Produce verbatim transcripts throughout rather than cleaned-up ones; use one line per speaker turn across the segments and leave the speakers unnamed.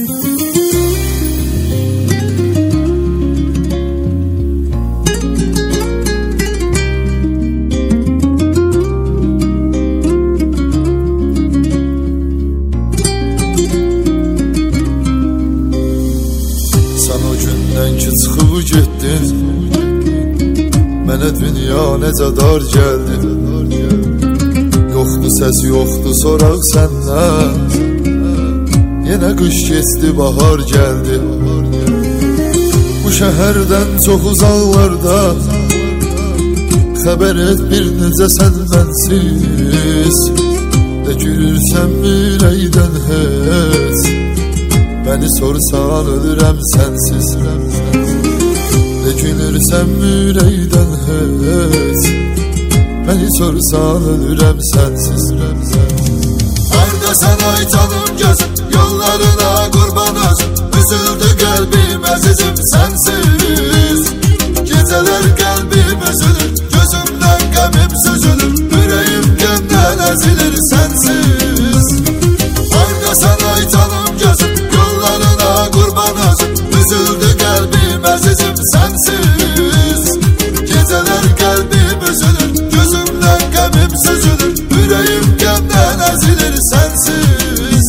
Çıxıb getdin, mənə dünya necə dar gəldi. Yoxdur səs, yoxdur soraq səndən, yenə qış keçdi, bahar gəldi. Bu şəhərdən çox uzaqlarda, xəbər et bir necə sən mənsiz. Nə gülürsən ürəkdən heç, beni sorsan ölürəm sənsiz. Dökülürsem yüreğden heç, beni sorsan ölürəm sənsiz.
Hardasan ay canım gözüm, yollarına qurban özüm. Üzüldü qəlbim əzizim sənsiz. Gecələr qəlbim üzülür, gözümdən qəmim süzülür. Ürəyim qəmdən əzilir sənsiz. Hardasan ay canım gözüm, yollarına qurban özüm. Üzüldü qəlbim əzizim sənsiz. Gecələr qəlbim üzülür, gözümdən qəmim süzülür. Ürəyim qəmdən əzilir sənsiz.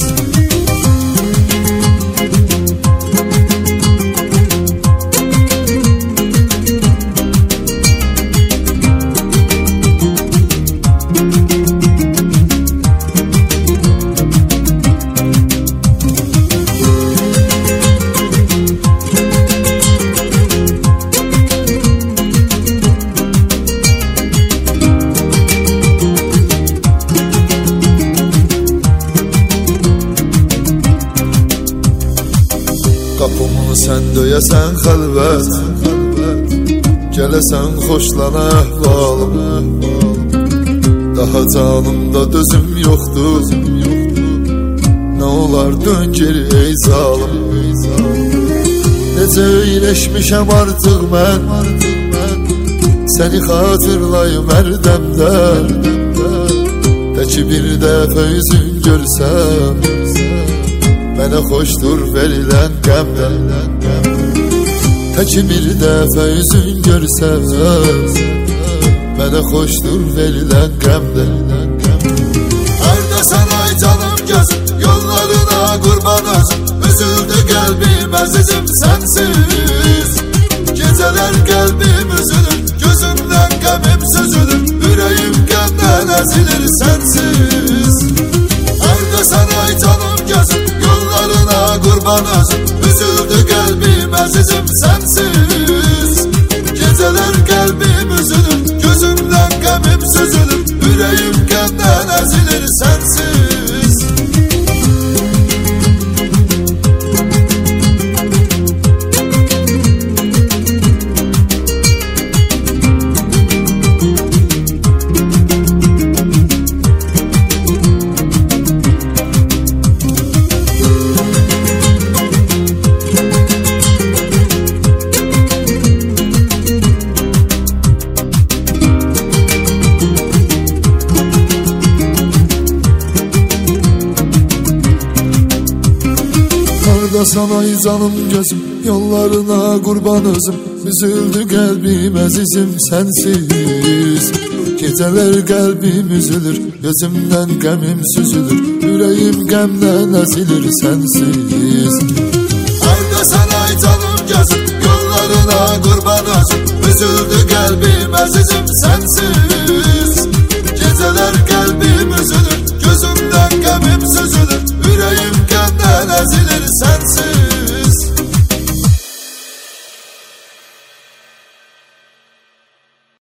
Qapımı sən döyəsən xəlvət, gələsən xoşlana əhvalım. Daha canımda dözüm yoxdur, nə olar dön geri ey zalım. Necə iyiləşmişəm artıq mən, səni xatırlayım hər dəmdə. Təki bir dəfə üzün görsəm, mənə xoşdur verilən qəmdən. Təki bir dəfə üzün görsəm, mənə xoşdur verilən qəmdən.
Hardasan ay canım gözüm, yollarına qurban özüm. Üzüldü qəlbim əzizim sənsiz. Gecələr qəlbim üzülür, gözümdən qəmim süzülür. Ürəyim qəmdən əzilir sənsiz. Hardasan ay canım gözüm, yollarına qurban özüm. Üzüldü qəlbim əzizim sənsiz. Gecələr qəlbim üzülür, gözümdən qəmim süzülür. Ürəyim qəmdən əzilir sənsiz.
Hardasan ay canım gözüm, yollarına qurban özüm. Üzüldü qəlbim əzizim sənsiz. Gecələr qəlbim üzülür, gözümdən qəmim süzülür. Ürəyim qəmdən əzilir sənsiz.
Hardasan ay canım gözüm, yollarına qurban özüm. Üzüldü qəlbim əzizim sənsiz. Gecələr qəlbim üzülür, gözümdən qəmim süzülür. Ürəyim qəmdən əzilir